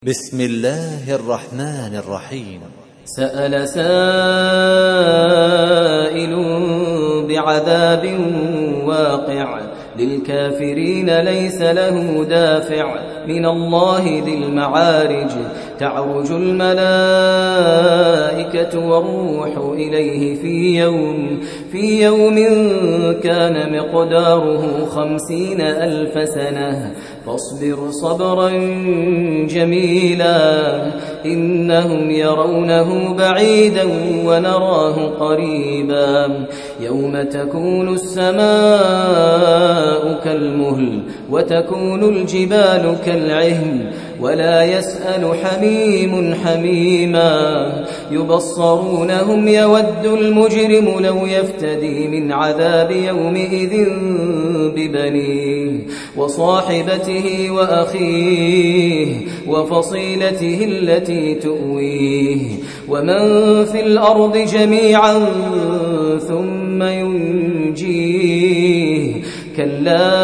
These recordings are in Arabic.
بسم الله الرحمن الرحيم. سأل سائل بعذاب واقع للكافرين ليس له دافع من الله ذي المعارج تعرج الملائكة والروح إليه في يوم كان مقداره 50,000 سنة فاصبر صبرا جميلا إنهم يرونه بعيدا ونراه قريبا يوم تكون السماء كالمهل وتكون الجبال كالعهن ولا يسأل حميم حميما يبصرونهم يود المجرم لو يفتدي من عذاب يومئذ ببنيه وصاحبته وأخيه وفصيلته التي تؤويه ومن في الأرض جميعا ثم ينجيه كلا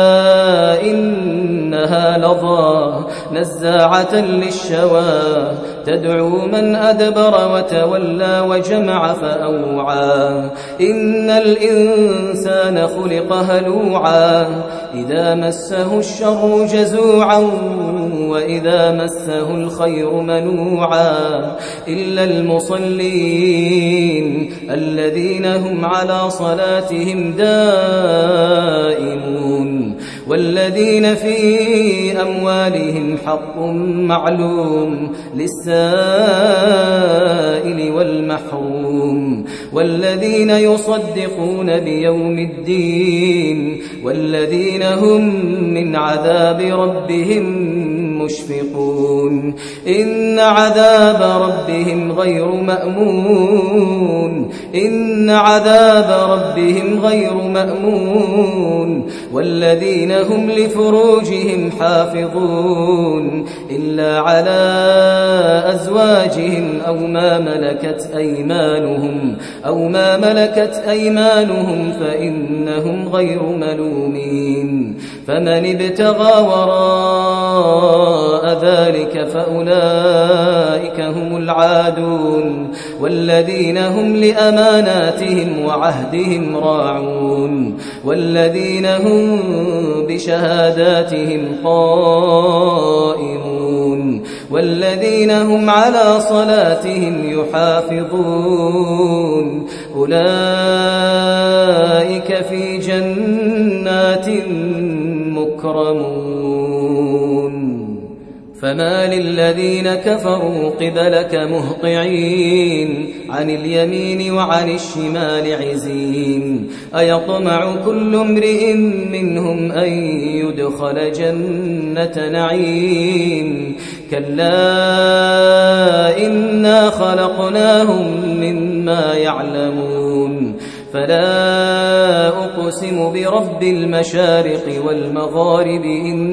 إنها لظى نزاعة للشوى تدعو من أدبر وتولى وجمع فأوعى إن الإنسان خلق هلوعا إذا مسه الشر جزوعا وإذا مسه الخير منوعا إلا المصلين الذين هم على صلاتهم دائمون والذين في أموالهم حق معلوم للسائل والمحروم والذين يصدقون بيوم الدين والذين هم من عذاب ربهم مشفقون إن عذاب ربهم غير مأمون إن عذاب ربهم غير مأمون والذين هم لفروجهم حافظون إلا على أزواجهم أو ما ملكت أيمانهم فإنهم غير ملومين فمن ابتغى وراء ذلك فأولئك هم العادون والذين هم لأماناتهم وعهدهم راعون والذين هم بشهاداتهم قائمون والذين هم على صلاتهم يحافظون أولئك في جنات مكرمون فما للذين كفروا قبلك مهطعين عن اليمين وعن الشمال عزين أيطمع كل امرئ منهم أن يدخل جنة نعيم كلا إنا خلقناهم مما يعلمون فلا أقسم برب المشارق والمغارب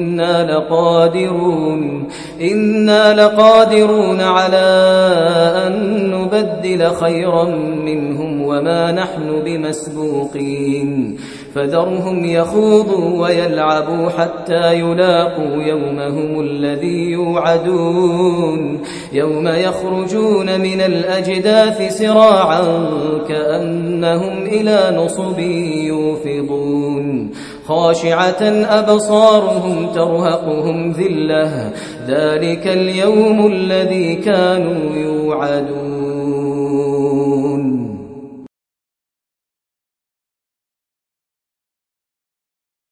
إنا لقادرون على أن نبدل خيرا منهم وما نحن بمسبوقين فذرهم يخوضوا ويلعبوا حتى يلاقوا يومهم الذي يوعدون يوم يخرجون من الأجداث سراعا كأنهم إلى نصب يوفضون خاشعة أبصارهم ترهقهم ذلة ذلك اليوم الذي كانوا يوعدون.